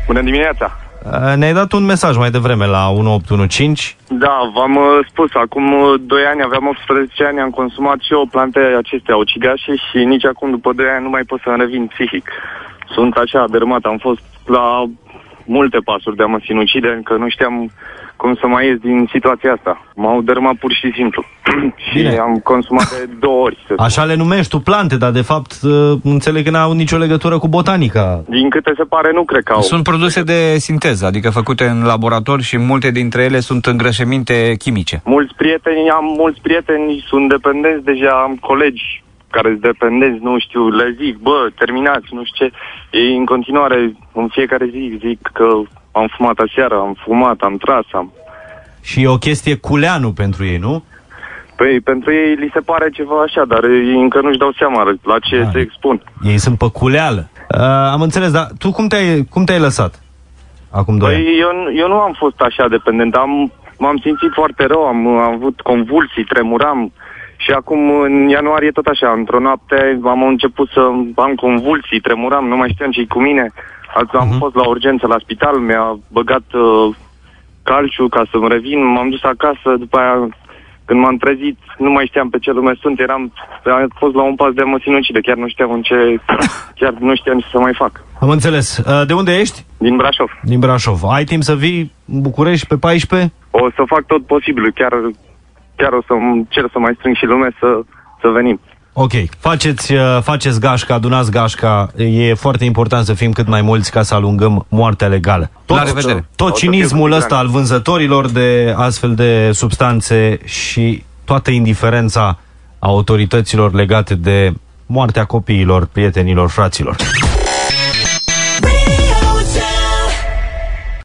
Bună dimineața! Ne-ai dat un mesaj mai devreme la 1815. Da, v-am spus, acum 2 ani, aveam 18 ani, am consumat și eu plante acestea ucigașe și nici acum, după 2 ani, nu mai pot să-mi revin psihic. Sunt așa dărâmat, am fost la multe pasuri de a mă sinucide, că nu știam cum să mai ies din situația asta. M-au dărâmat pur și simplu. Și am consumat de 2 ori. Așa le numești tu plante, dar de fapt înțeleg că n-au nicio legătură cu botanica. Din câte se pare, nu cred că au. Sunt produse de sinteză, adică făcute în laborator și multe dintre ele sunt îngrășăminte chimice. Am mulți prieteni, sunt dependenți deja, am colegi care sunt dependenți, nu știu, le zic, bă, terminați, nu știu ce. Ei în continuare, în fiecare zi, zic că am fumat aseară, am fumat, am tras, Și e o chestie culeanu pentru ei, nu? Păi, pentru ei li se pare ceva așa, dar ei încă nu-și dau seama la ce se expun. Ei sunt pe culeală. Am înțeles, dar tu cum te-ai lăsat acum 2 ani? Eu nu am fost așa dependent, m-am simțit foarte rău, am avut convulsii, tremuram. Și acum, în ianuarie, tot așa, într-o noapte am început să am convulsii, tremuram, nu mai știam ce-i cu mine. Am fost la urgență la spital, mi-a băgat calciu ca să-mi revin, m-am dus acasă, după aia, când m-am trezit, nu mai știam pe ce lume sunt, am fost la un pas de a mă sinucide, chiar nu știam ce să mai fac. Am înțeles. De unde ești? Din Brașov. Din Brașov. Ai timp să vii în București pe 14? O să fac tot posibilul, chiar o să-mi cer să mai strâng și lume să venim. Ok, faceți gașca, adunați gașca, e foarte important să fim cât mai mulți ca să alungăm moartea legală. La revedere! Tot cinismul ăsta al vânzătorilor de astfel de substanțe și toată indiferența autorităților legate de moartea copiilor, prietenilor, fraților.